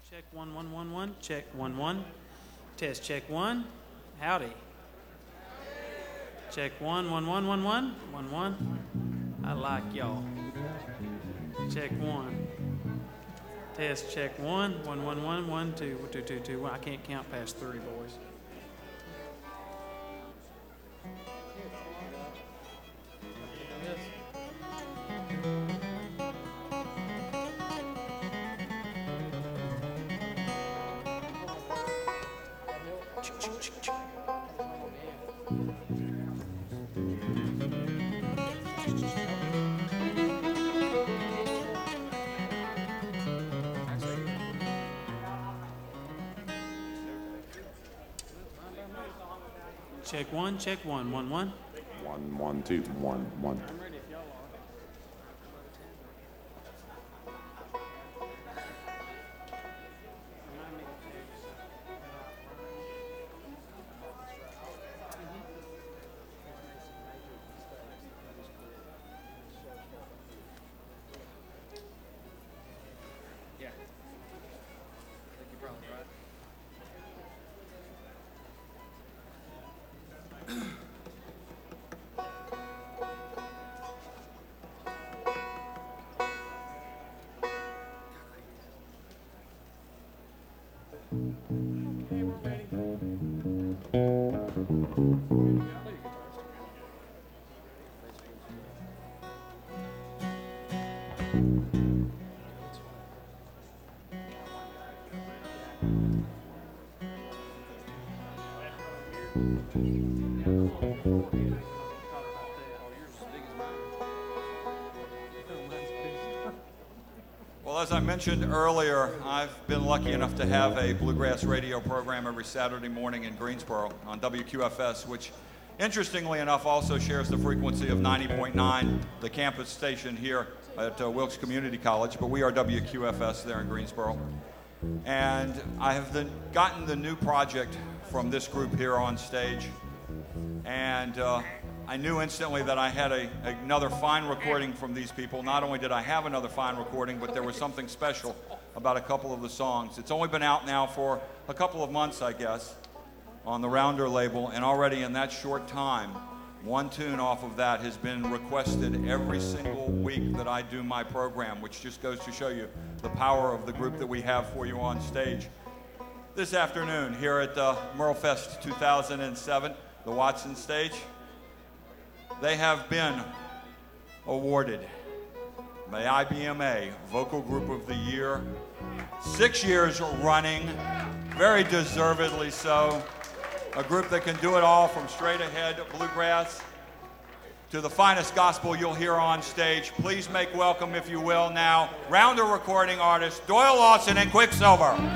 Check 1 1 1 1. Check 1 1. Test check 1. Howdy. Check 1 1 1 1 1 1 1. I like y'all. Check 1. Test check 1 1 1 1 1 2 2 2 2 1. I can't count past 3, boys. Check 1, check 1 1 1. 1 1 2 1 1. Well, as I mentioned earlier, I've been lucky enough to have a bluegrass radio program every Saturday morning in Greensboro on WQFS, which, interestingly enough, also shares the frequency of 90.9, the campus station here at Wilkes Community College, but we are WQFS there in Greensboro. And I have gotten the new project from this group here on stage, and I knew instantly that I had another fine recording from these people. Not only did I have another fine recording, but there was something special about a couple of the songs. It's only been out now for a couple of months, I guess, on the Rounder label, and already in that short time, one tune off of that has been requested every single week that I do my program, which just goes to show you the power of the group that we have for you on stage. This afternoon here at Merlefest 2007, the Watson stage, they have been awarded the IBMA Vocal Group of the Year, 6 years running, very deservedly so. A group that can do it all from straight ahead bluegrass to the finest gospel you'll hear on stage. Please make welcome, if you will, now, Rounder recording artists Doyle Lawson and Quicksilver.